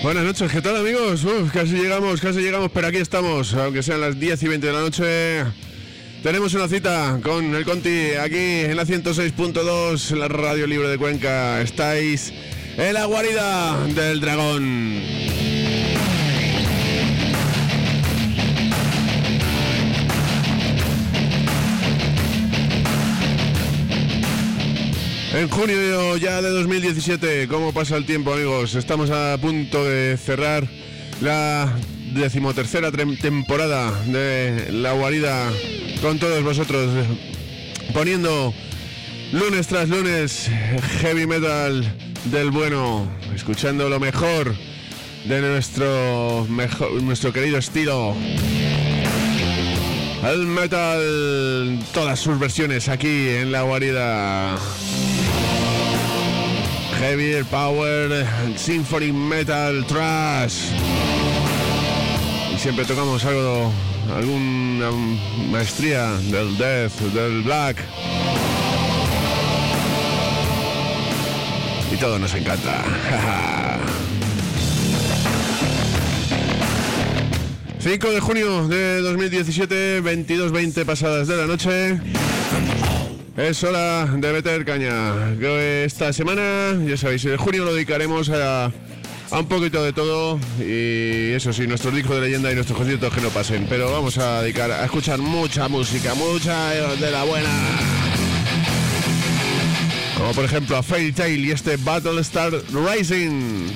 Buenas noches, ¿qué tal, amigos? Casi llegamos, pero aquí estamos, aunque sean las 10:20 de la noche. Tenemos una cita con el Conti aquí en la 106.2, la Radio Libre de Cuenca. Estáis en la guarida del dragón. En junio ya de 2017, ¿cómo pasa el tiempo, amigos? Estamos a punto de cerrar la 13ª temporada de La Guarida con todos vosotros, poniendo lunes tras lunes heavy metal del bueno, escuchando lo mejor de nuestro querido estilo. El metal, todas sus versiones aquí en La Guarida. Heavy, power, symphony, metal, thrash. Y siempre tocamos alguna maestría del death, del black. Y todo nos encanta. 5 de junio de 2017, 22:20 pasadas de la noche. Es hora de meter caña. Esta semana, ya sabéis, en junio lo dedicaremos a un poquito de todo. Y eso sí, nuestros discos de leyenda y nuestros conciertos que no pasen. Pero vamos a dedicar a escuchar mucha música, mucha de la buena. Como por ejemplo a Fairy Tail y este Battlestar Rising.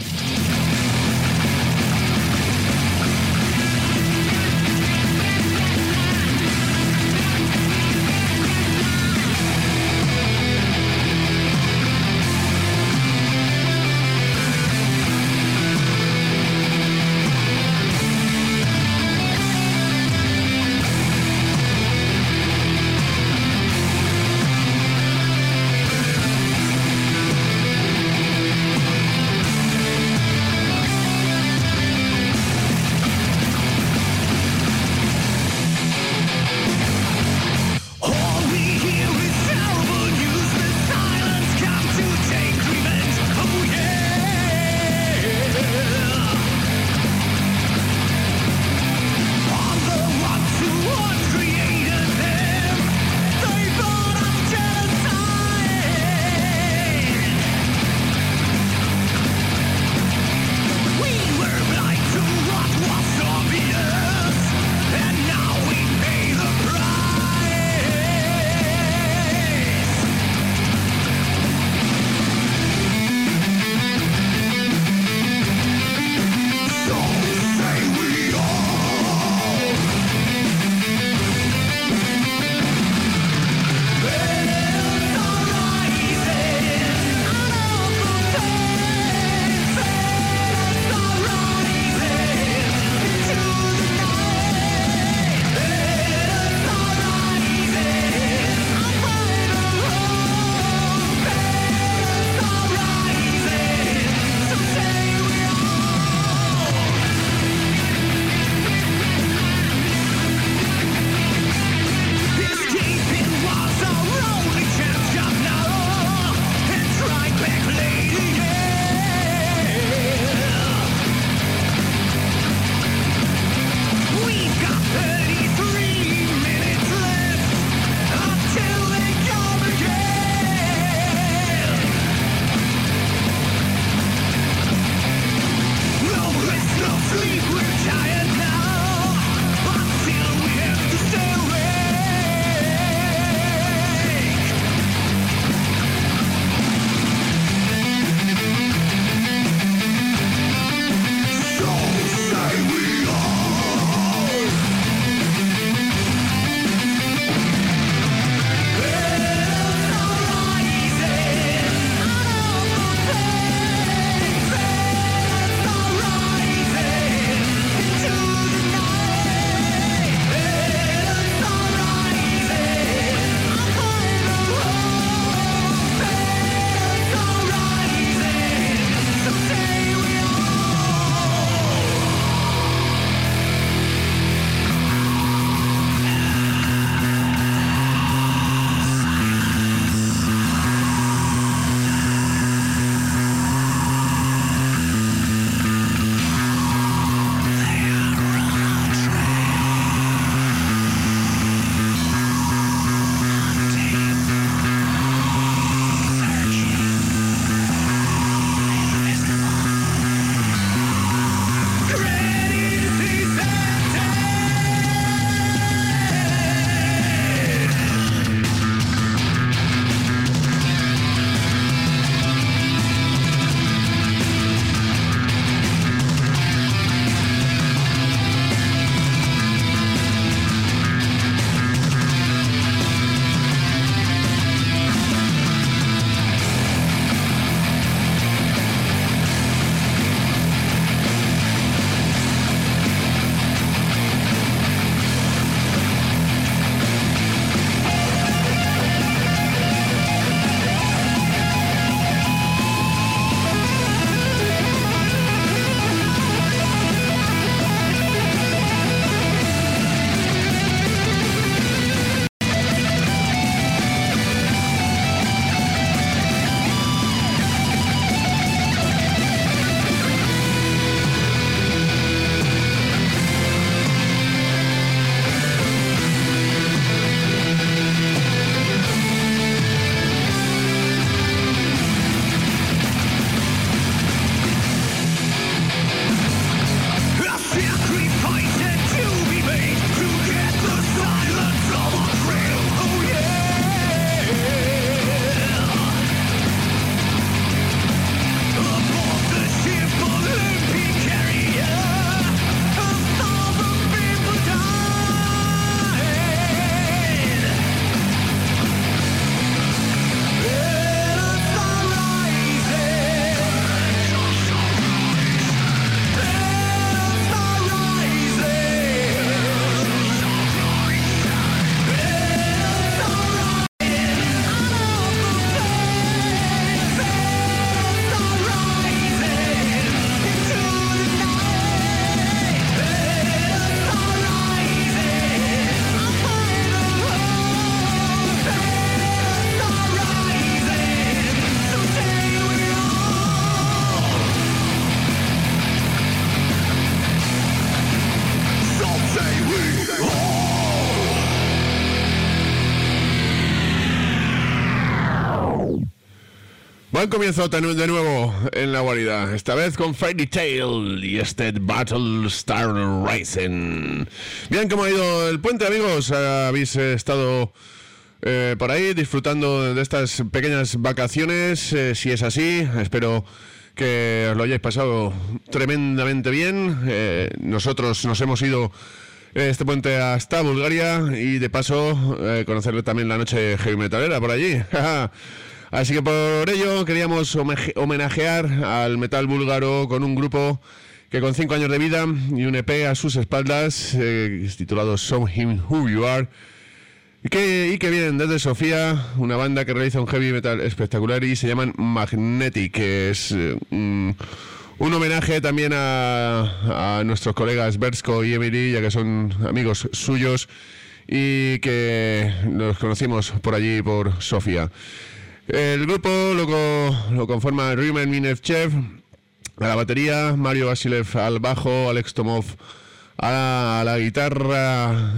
Dan comienzo de nuevo en la guarida, esta vez con Fairy Tail y este Battlestar Rising. Bien, ¿cómo ha ido el puente, amigos? ¿Habéis estado por ahí disfrutando de estas pequeñas vacaciones? Si es así, espero que os lo hayáis pasado tremendamente bien. Nosotros nos hemos ido este puente hasta Bulgaria y de paso conocerle también la noche heavy metalera por allí. Así que por ello queríamos homenajear al metal búlgaro con un grupo que con 5 años de vida y un EP a sus espaldas, titulado Show Him Who You Are, y que vienen desde Sofía, una banda que realiza un heavy metal espectacular y se llaman Magnetic, que es un homenaje también a nuestros colegas Bersko y Emily, ya que son amigos suyos y que los conocimos por allí, por Sofía. El grupo lo conforma Rumen Minevchev a la batería, Mario Vasilev al bajo, Alex Tomov a la guitarra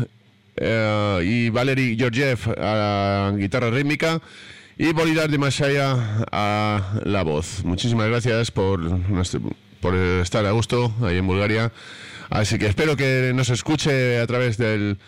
y Valery Georgiev a la guitarra rítmica y Bolidar Dimashaya a la voz. Muchísimas gracias por estar a gusto ahí en Bulgaria. Así que espero que nos escuche a través de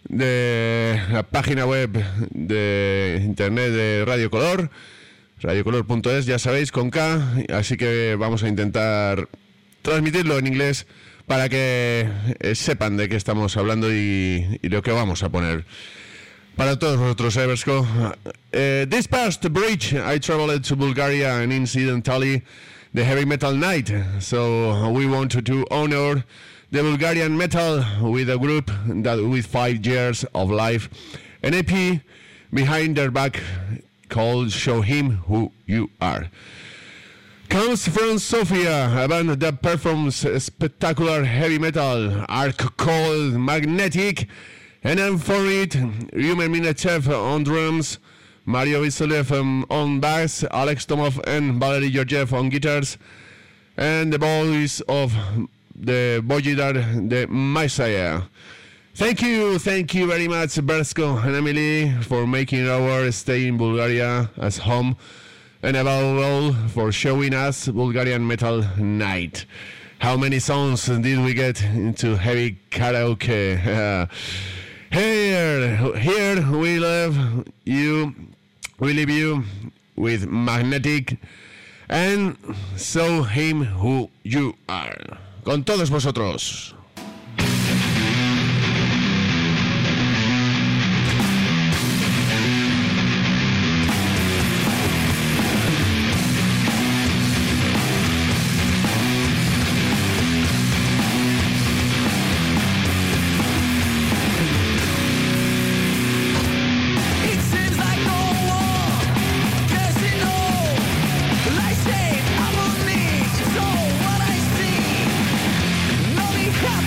la página web de internet de Radio Color, radiocolor.es, ya sabéis, con K, así que vamos a intentar transmitirlo en inglés para que sepan de qué estamos hablando y lo que vamos a poner. Para todos vosotros, Eversko. This past bridge, I traveled to Bulgaria and incidentally the Heavy Metal Night, so we wanted to honor the Bulgarian metal with a group that with 5 years of life, an EP behind their back called Show Him Who You Are. Comes from Sofia, a band that performs spectacular heavy metal, are called Magnetic, and for it, Rumen Minevchev on drums, Mario Vasilev on bass, Alex Tomov and Valery Georgiev on guitars, and the voice of the Bolidar the Messiah. Thank you very much, Bersko and Emily, for making our stay in Bulgaria as home, and above all, for showing us Bulgarian Metal Night. How many songs did we get into heavy karaoke? Here we leave you with Magnetic and Show Him Who You Are. Con todos vosotros. Like shade, I'm on me, so what I see, no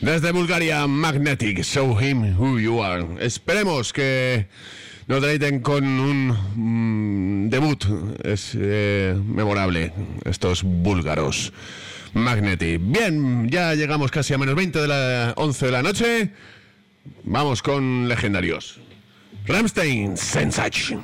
Desde Bulgaria, Magnetic, Show Him Who You Are. Esperemos que nos deleiten con un debut. Es memorable, estos búlgaros. Magnetic. Bien, ya llegamos casi a menos 20 de las 11 de la noche. Vamos con legendarios. Rammstein, Sensation.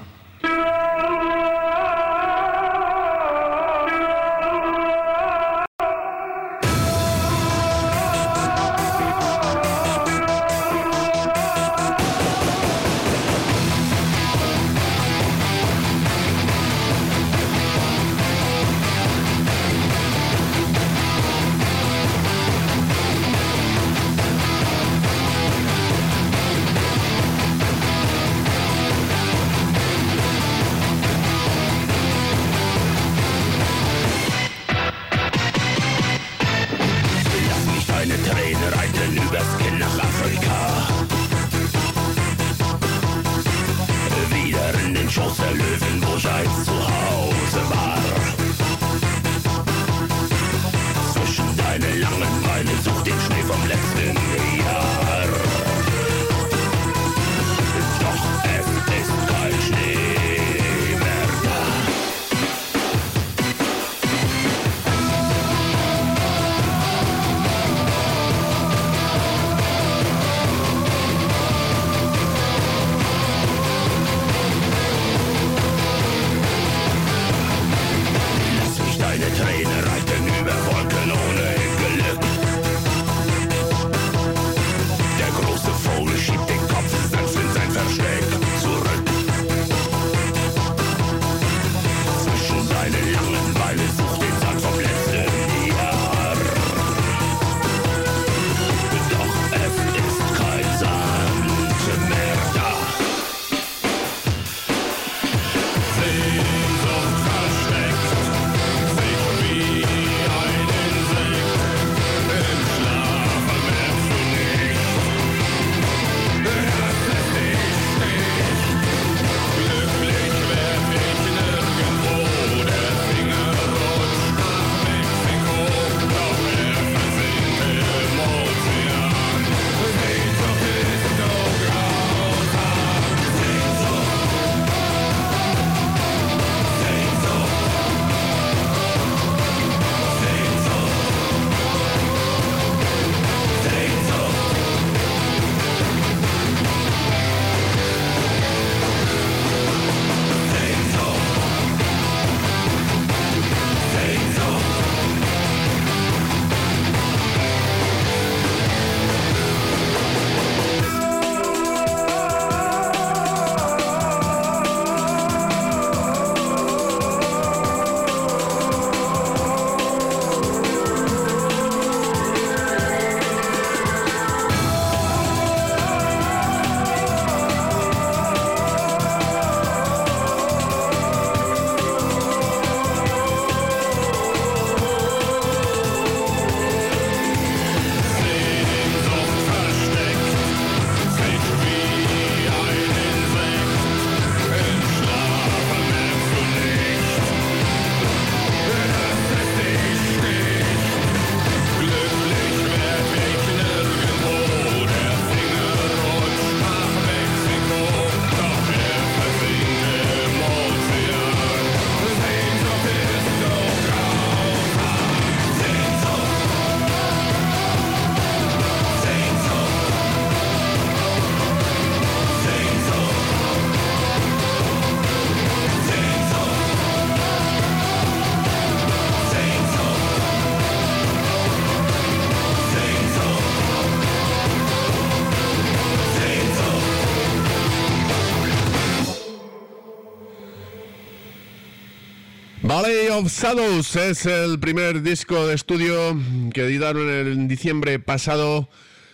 Valley of Shadows es el primer disco de estudio que editaron en diciembre pasado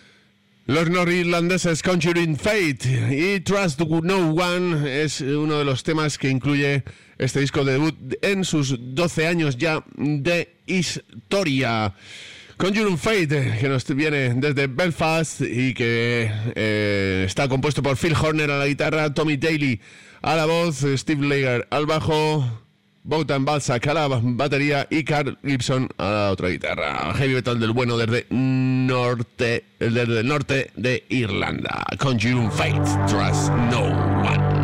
los norirlandeses Conjuring Fate, y Trust No One es uno de los temas que incluye este disco de debut en sus 12 años ya de historia. Conjuring Fate, que nos viene desde Belfast y que está compuesto por Phil Horner a la guitarra, Tommy Daly a la voz, Steve Lager al bajo Bogdan Balzak a la batería y Carl Gibson a la otra guitarra. Heavy metal del bueno desde el norte de Irlanda. Conjuring Fate, Trust No One.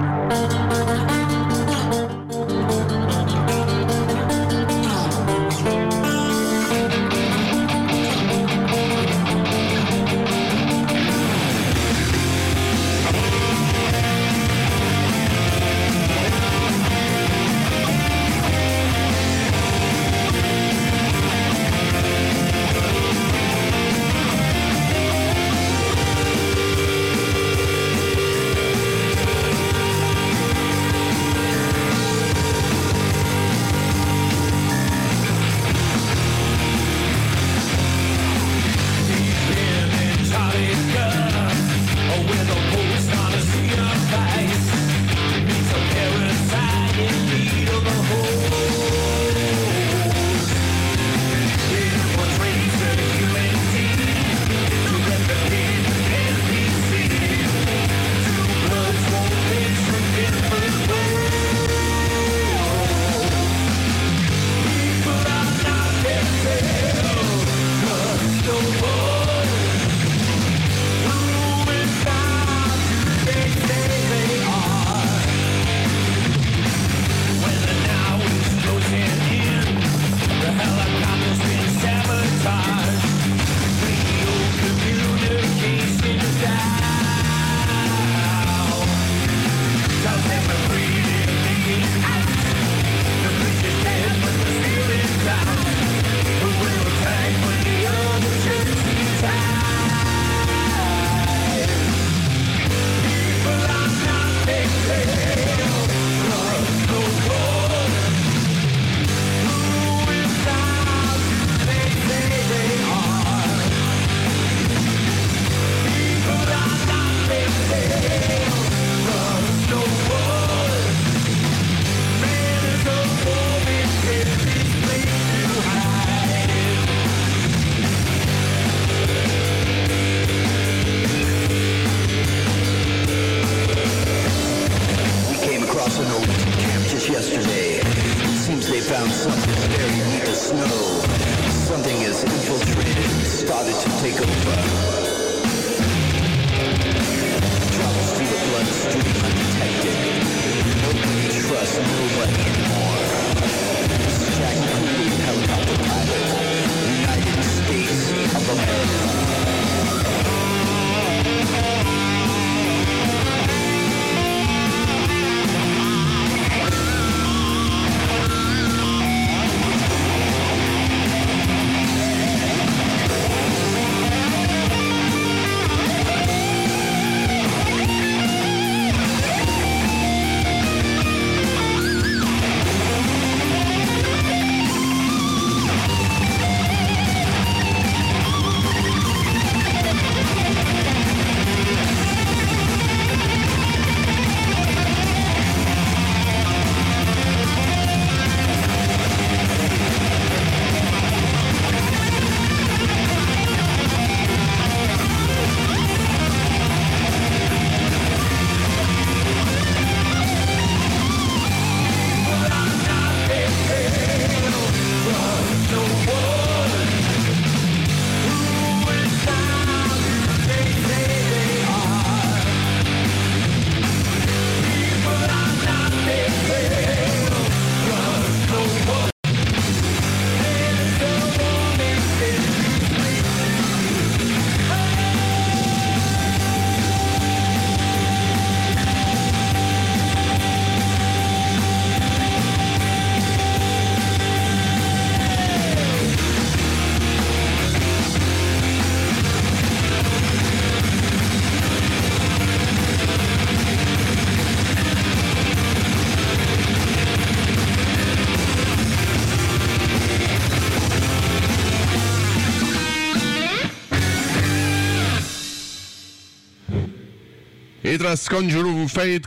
Y tras Conjuring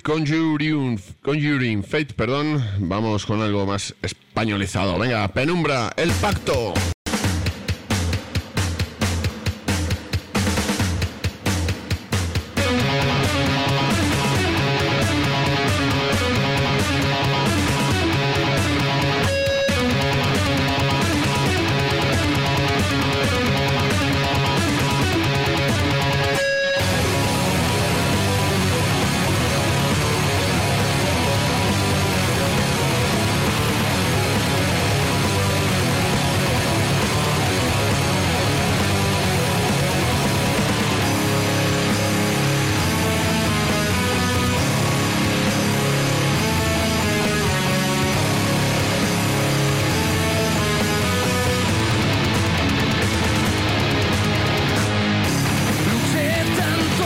Fate, perdón, vamos con algo más españolizado. Venga, Penumbra, El Pacto.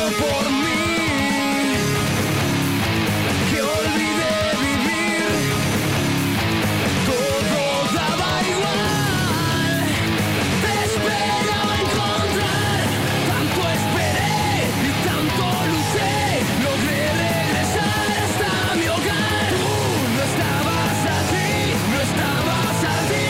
por mí, que olvidé vivir, todo daba igual, te esperaba encontrar, tanto esperé y tanto luché, logré regresar hasta mi hogar, tú no estabas allí, no estabas allí.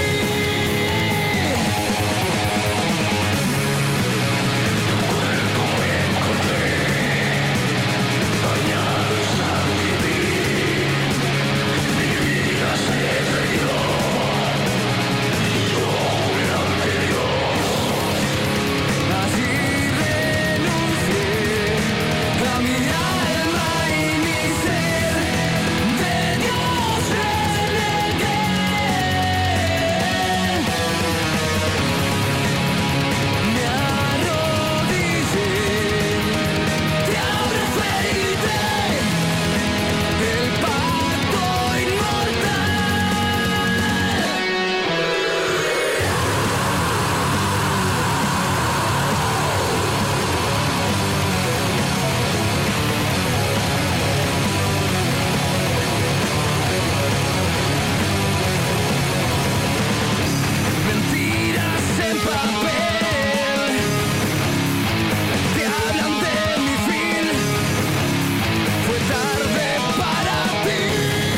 Así renuncié a mi alma y mi ser, de Dios renegué. Me arrodillé, te abracé el pacto inmortal. Mentiras en papel, te hablan de mi fin, fue tarde para ti,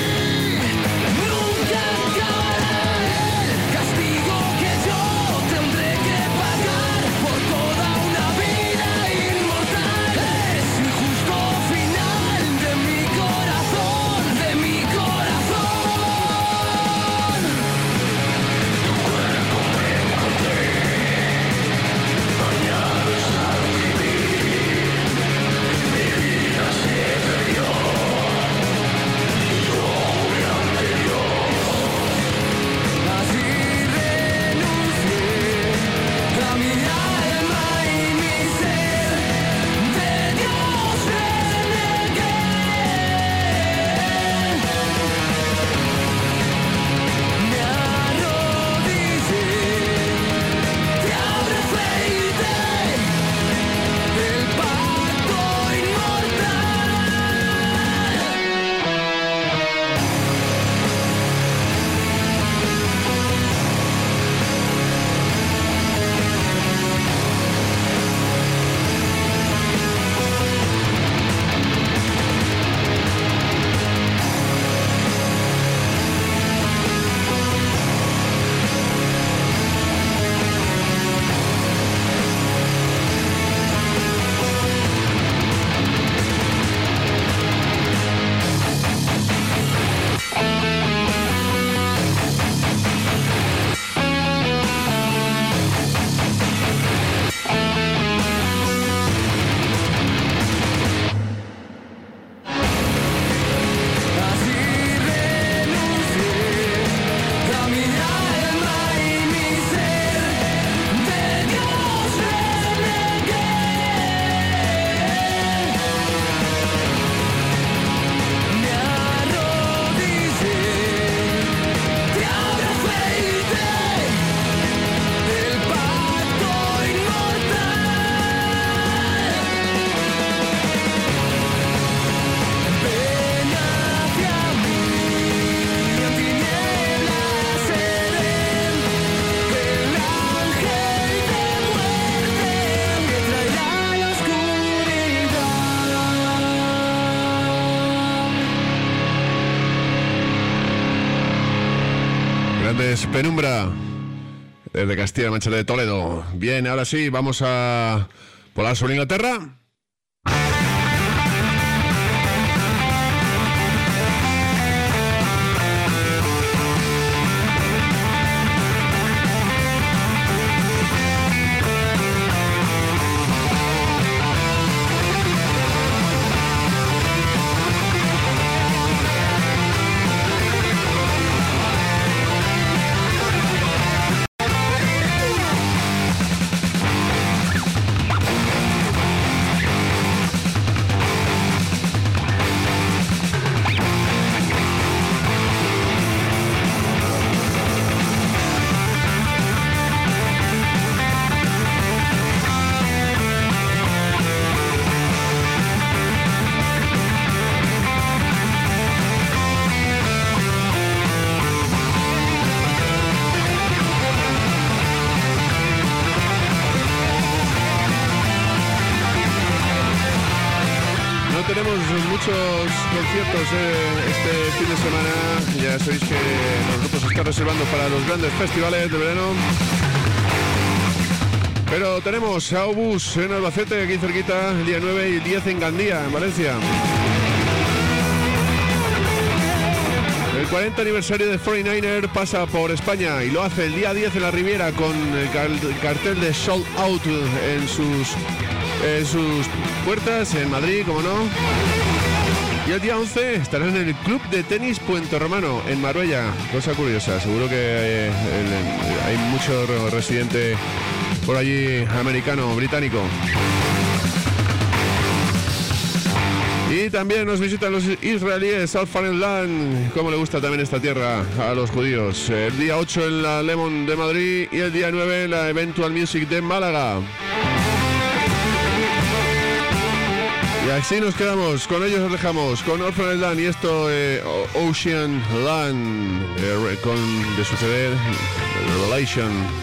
nunca acabará el castigo que yo tendré que pagar por toda una vida inmortal, es el justo final de mi corazón, de mi corazón. Así renuncié a mi alma y mi ser, de Dios renegué. Me arrodillé, te abracé el pacto inmortal. Así renuncié a mi alma y mi ser, de Dios renegué. Me arrodillé, te abracé el pacto inmortal. Ven hacia mí, en tinieblas seré, el ángel de muerte que traerá la oscuridad. Grandes Penumbra, desde Castilla-La Mancha de Toledo. Bien, ahora sí, vamos a volar sobre Inglaterra. tenemos muchos conciertos este fin de semana. Ya sabéis que los grupos se están reservando para los grandes festivales de verano. Pero tenemos a Obús en Albacete, aquí cerquita, el día 9 y 10 en Gandía, en Valencia. El 40 aniversario de 49er pasa por España y lo hace el día 10 en la Riviera con el cartel de Sold Out en sus puertas, en Madrid, como no. Y el día 11 estarán en el Club de Tenis Puente Romano, en Marbella. Cosa curiosa, seguro que hay mucho residente por allí, americano, británico. Y también nos visitan los israelíes, South Land, como le gusta también esta tierra a los judíos. El día 8 en la Lemon de Madrid y el día 9 en la Eventual Music de Málaga. Y así nos quedamos, con ellos os dejamos, con Orphaned Land y esto Ocean Land, de su CD Revelation.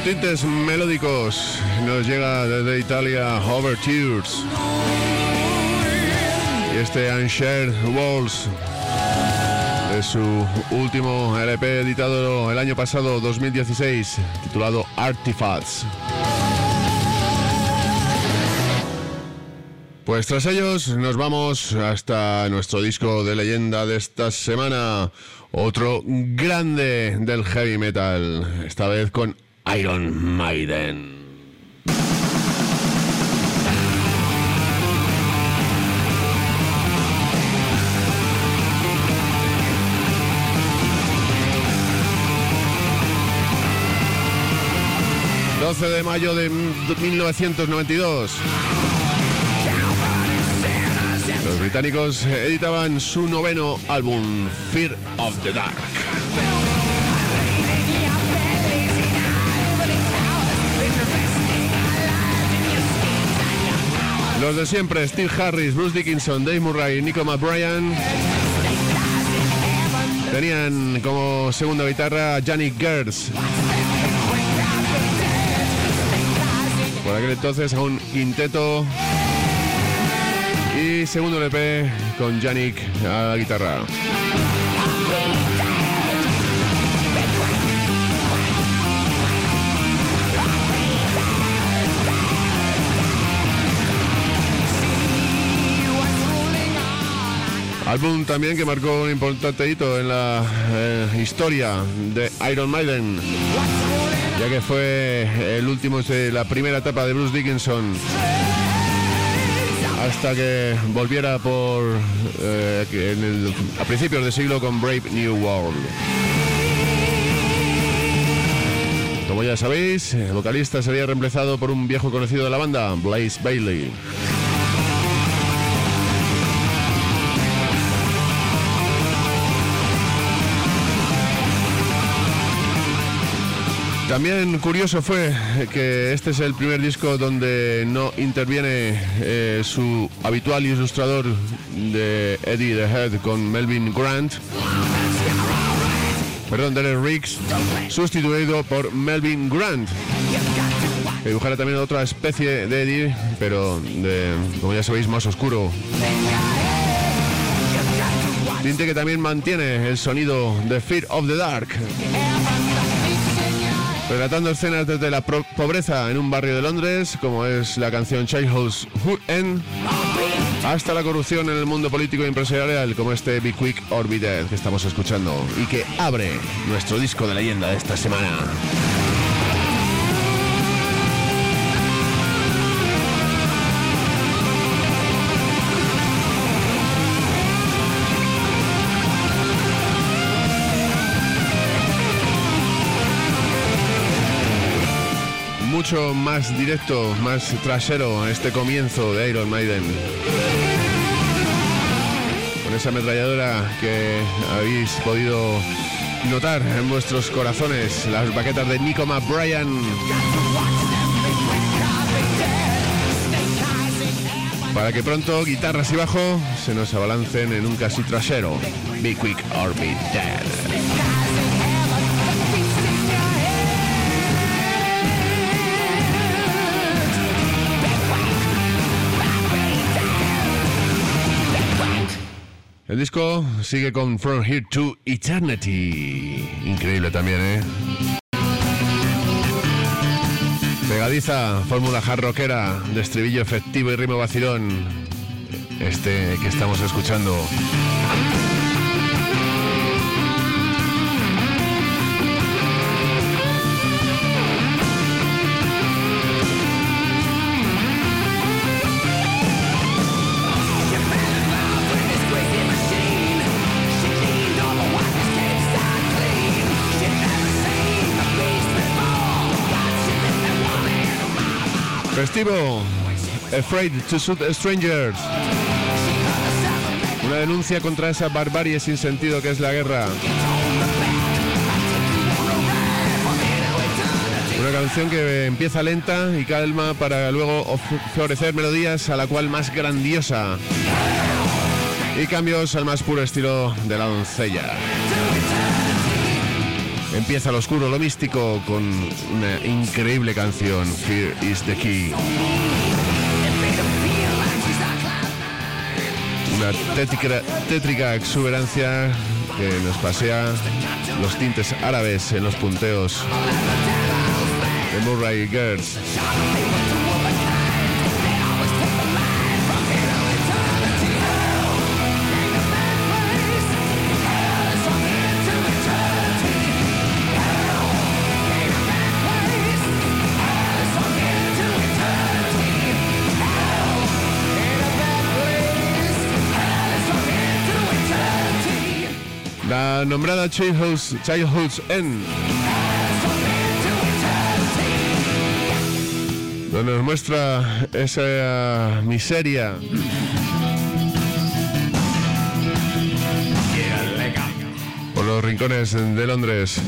tintes melódicos nos llega desde Italia Overtures y este Unshared Walls de su último LP editado el año pasado, 2016, titulado Artifacts. Pues tras ellos nos vamos hasta nuestro disco de leyenda de esta semana, otro grande del heavy metal, esta vez con Iron Maiden. El 12 de mayo de 1992. Los británicos editaban su noveno álbum, Fear of the Dark. Los de siempre, Steve Harris, Bruce Dickinson, Dave Murray y Nico McBrien, tenían como segunda guitarra a Yannick Gers. Por aquel entonces a un quinteto. Y segundo LP con Yannick a la guitarra. Álbum también que marcó un importante hito en la historia de Iron Maiden, ya que fue el último de la primera etapa de Bruce Dickinson, hasta que volviera a principios de siglo con Brave New World. Como ya sabéis, el vocalista sería reemplazado por un viejo conocido de la banda, Blaze Bayley. También curioso fue que este es el primer disco donde no interviene su habitual ilustrador de Eddie the Head con Derek Riggs, sustituido por Melvin Grant, que dibujara también otra especie de Eddie, pero como ya sabéis, más oscuro. Tinte que también mantiene el sonido de Fear of the Dark, relatando escenas desde la pobreza en un barrio de Londres, como es la canción Childhood's End, hasta la corrupción en el mundo político y empresarial, como este Be Quick or Be Dead que estamos escuchando y que abre nuestro disco de leyenda de esta semana. Mucho más directo, más trasero este comienzo de Iron Maiden, con esa ametralladora que habéis podido notar en vuestros corazones, las baquetas de Nico McBrien, para que pronto guitarras y bajo se nos abalancen en un casi trasero. Be Quick or Be Dead. El disco sigue con From Here to Eternity. Increíble también, ¿eh? Pegadiza, fórmula hard rockera, de estribillo efectivo y ritmo vacilón. Este que estamos escuchando. Festivo, Afraid to Shoot Strangers. Una denuncia contra esa barbarie sin sentido que es la guerra. Una canción que empieza lenta y calma para luego florecer melodías a la cual más grandiosa y cambios al más puro estilo de la doncella. empieza lo oscuro, lo místico, con una increíble canción, Fear is the Key. Una tétrica exuberancia que nos pasea los tintes árabes en los punteos de Murray Girls. La nombrada Childhood's End, donde nos muestra esa miseria por los rincones de Londres.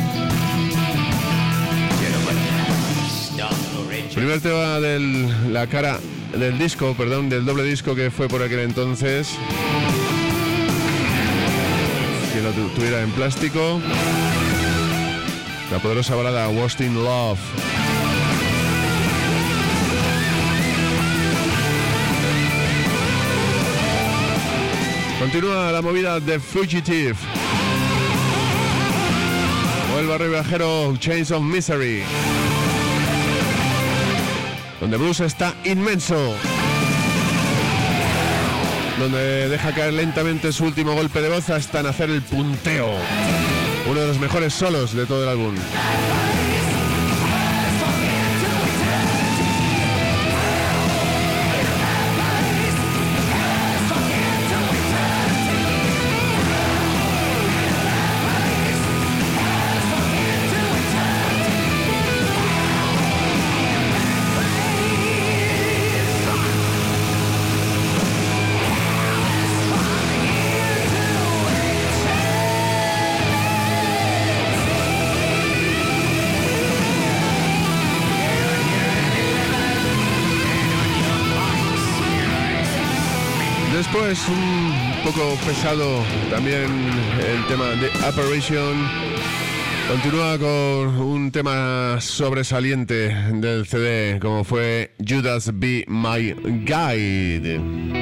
Primer tema del doble disco que fue por aquel entonces. Quien lo tuviera en plástico, la poderosa balada Lost in Love. Continúa la movida de Fugitive o el barrio viajero Chains of Misery, donde Bruce está inmenso, donde deja caer lentamente su último golpe de voz hasta nacer el punteo, uno de los mejores solos de todo el álbum. Después, un poco pesado también el tema de Apparition. Continúa con un tema sobresaliente del CD, como fue Judas Be My Guide.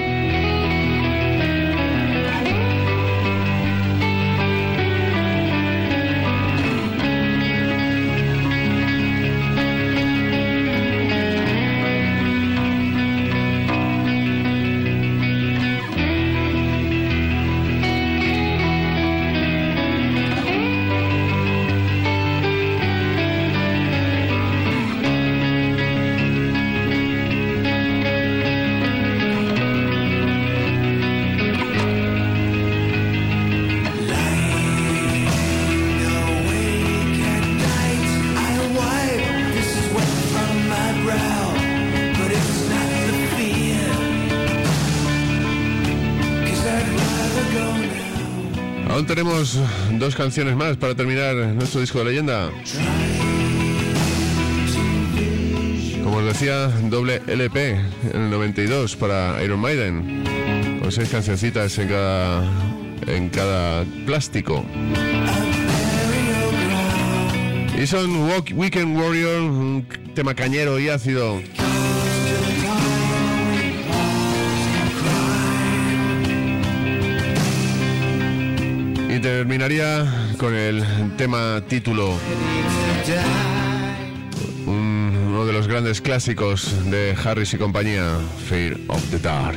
Aún tenemos dos canciones más para terminar nuestro disco de leyenda. Como os decía, doble LP en el 92 para Iron Maiden, con 6 cancioncitas en cada plástico. Y son Weekend Warrior, un tema cañero y ácido. Y terminaría con el tema título, uno de los grandes clásicos de Harris y compañía, Fear of the Dark.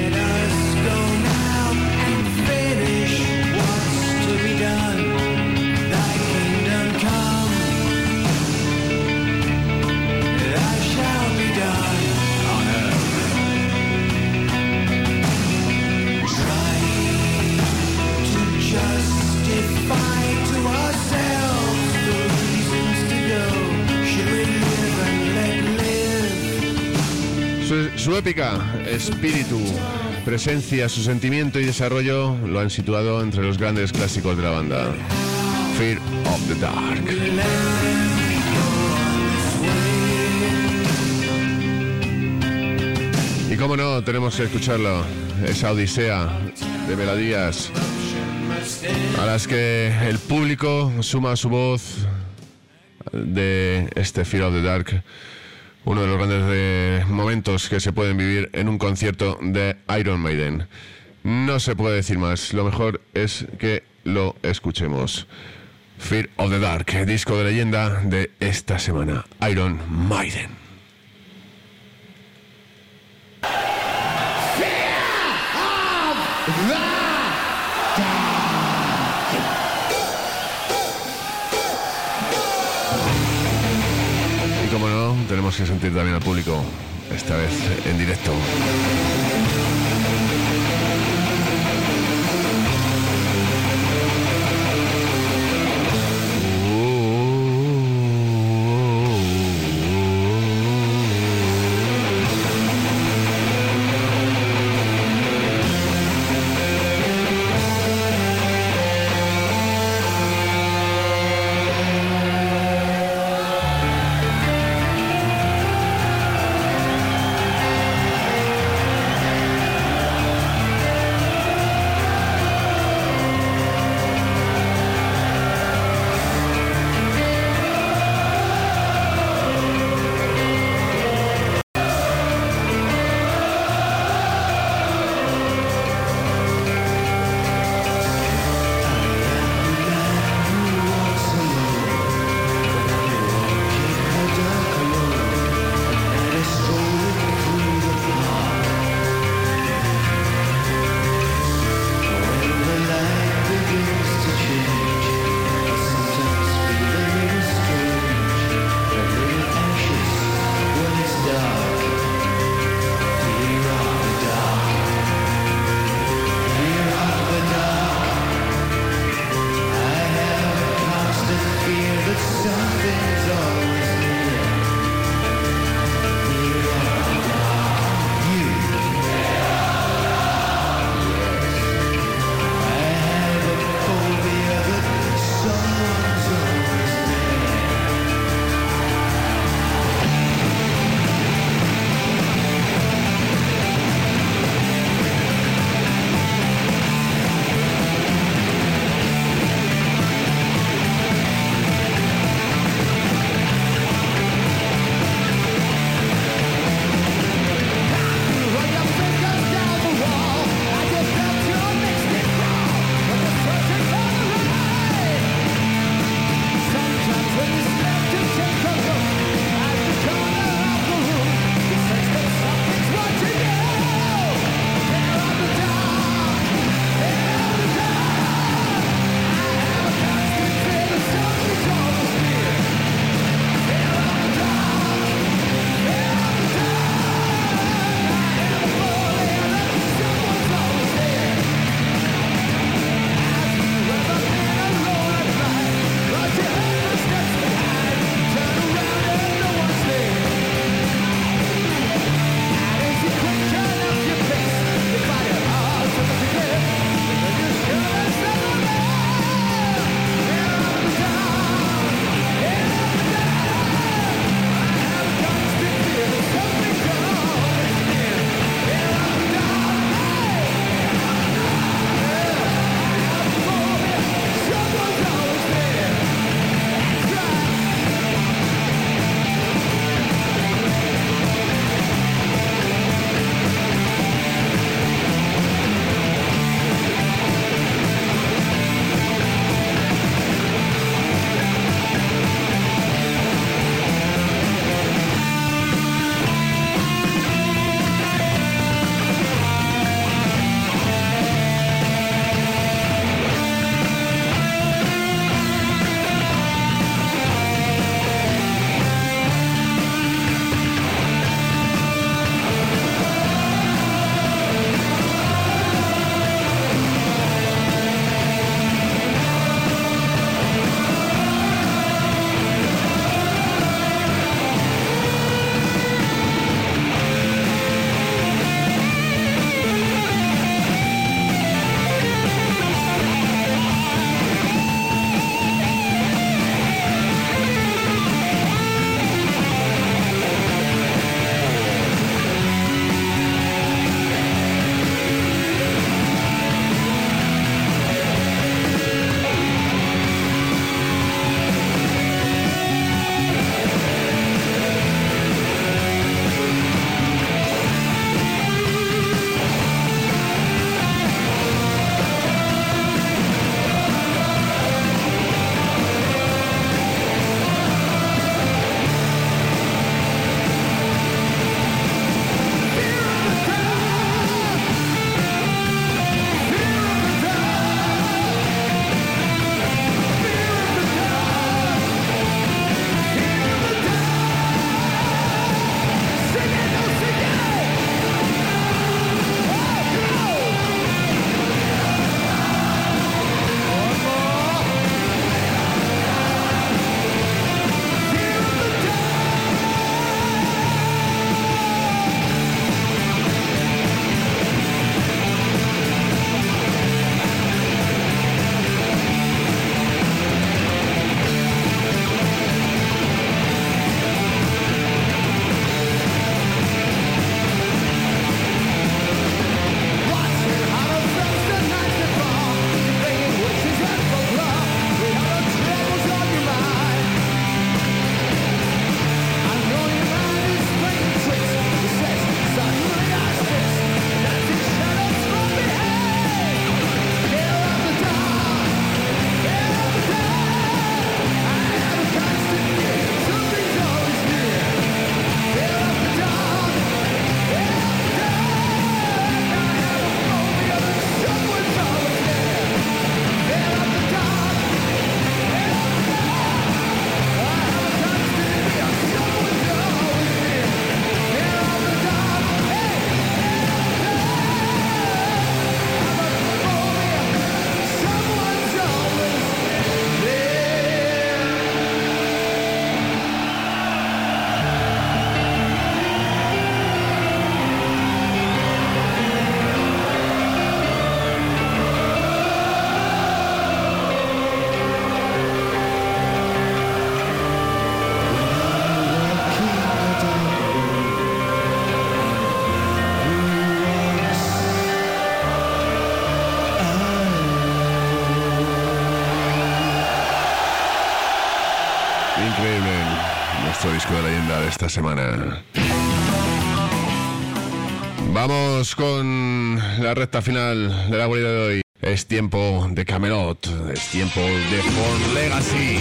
Su épica espíritu, presencia, su sentimiento y desarrollo lo han situado entre los grandes clásicos de la banda. Fear of the Dark. Y cómo no, tenemos que escucharlo, esa odisea de melodías a las que el público suma su voz de este Fear of the Dark, uno de los grandes momentos que se pueden vivir en un concierto de Iron Maiden. No se puede decir más, lo mejor es que lo escuchemos. Fear of the Dark, disco de leyenda de esta semana, Iron Maiden. Y como no, tenemos que sentir también al público, esta vez en directo. Increíble. Nuestro disco de leyenda de esta semana. Vamos con la recta final de la guarida de hoy. Es tiempo de Kamelot. Es tiempo de Born Legacy.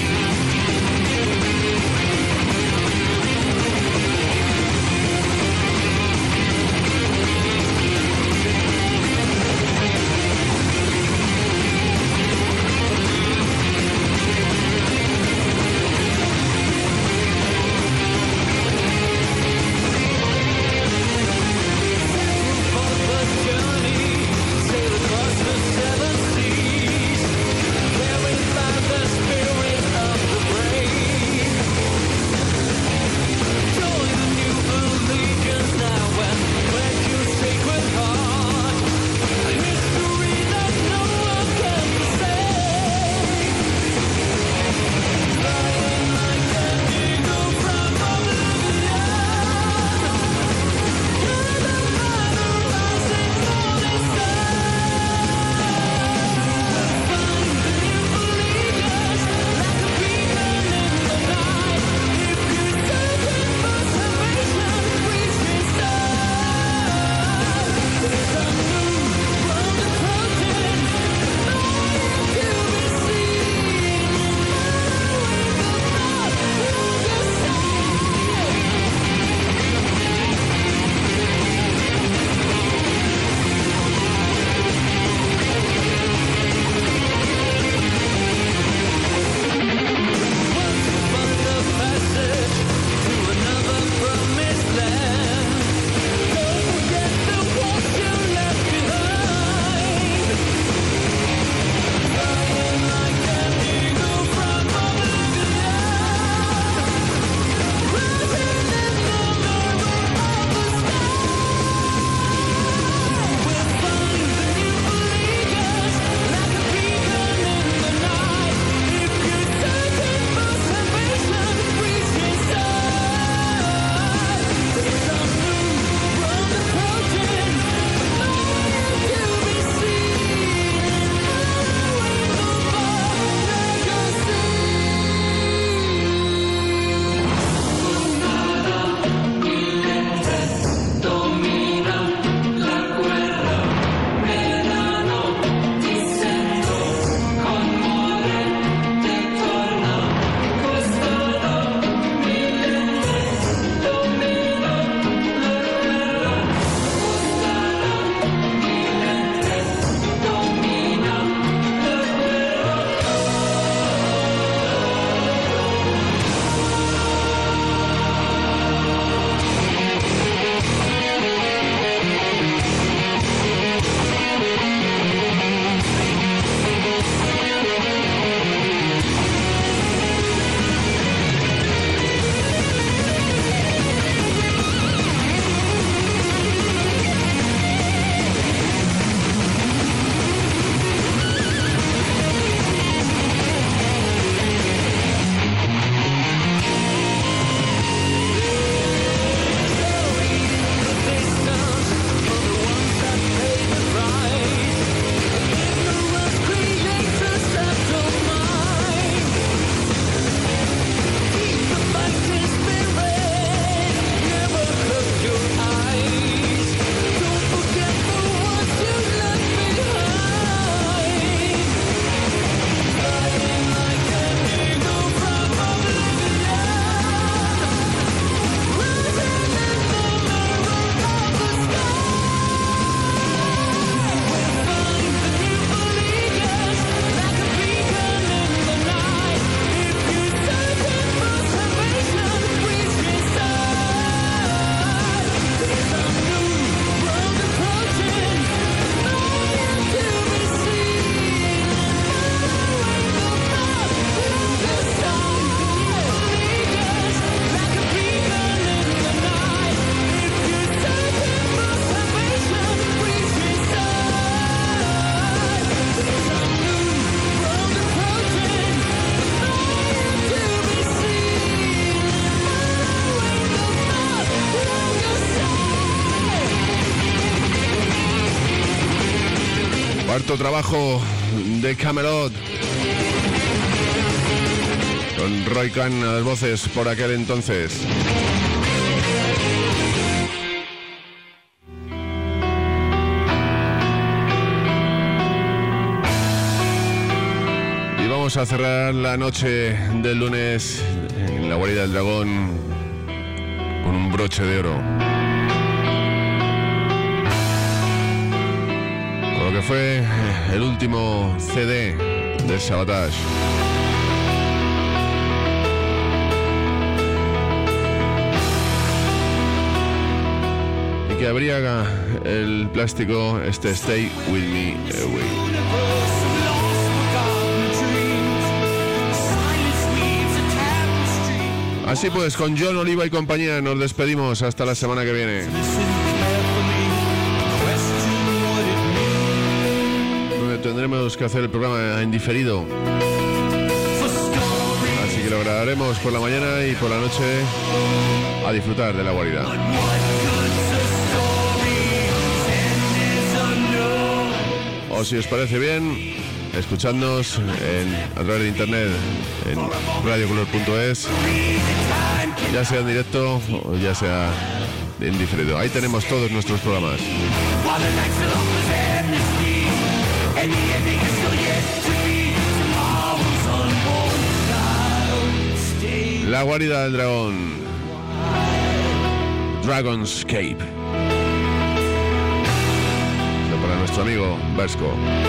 Cuarto trabajo de Kamelot. con Roy Khan a las voces por aquel entonces. Y vamos a cerrar la noche del lunes en la guarida del dragón con un broche de oro. Con lo que fue el último CD de Savatage. Y que abría el plástico este Stay With Me Away. Así pues, con John Oliva y compañía nos despedimos hasta la semana que viene. Donde tendremos que hacer el programa en diferido. Así que lo grabaremos por la mañana y por la noche a disfrutar de la guarida. O si os parece bien, escuchadnos a través de internet en radiocolor.es, ya sea en directo o ya sea en diferido. Ahí tenemos todos nuestros programas. La guarida del dragón, Dragonscape, para nuestro amigo Vasco.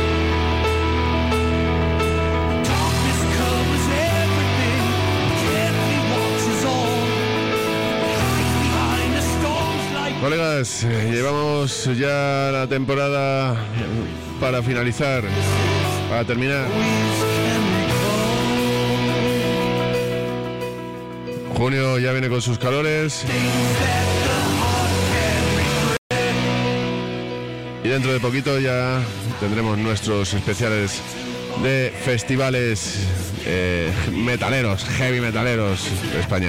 Colegas, llevamos ya la temporada para finalizar, para terminar. Junio ya viene con sus calores. Y dentro de poquito ya tendremos nuestros especiales de festivales metaleros, heavy metaleros de España.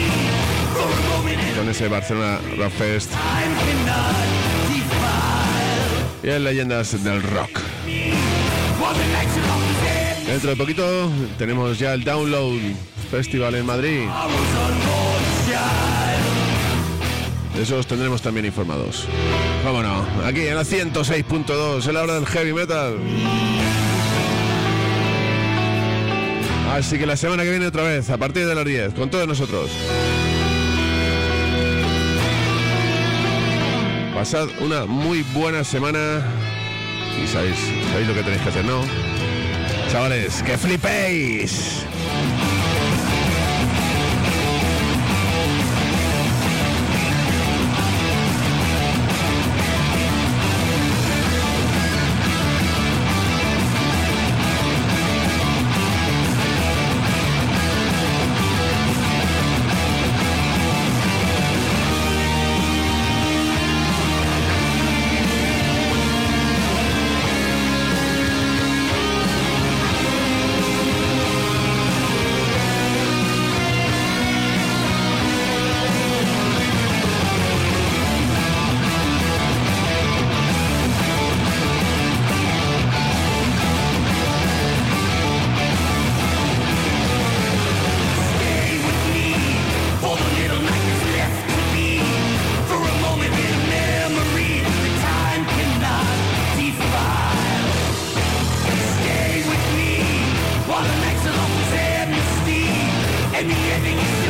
Con ese Barcelona Rock Fest y en Leyendas del Rock. Dentro de poquito tenemos ya el Download Festival en Madrid. De esos tendremos también informados. ¿Cómo no? Aquí en la 106.2, en la hora del heavy metal. Así que la semana que viene otra vez, a partir de las 10, con todos nosotros. Pasad una muy buena semana. Y sabéis lo que tenéis que hacer, ¿no? Chavales, ¡que flipéis! And the ending is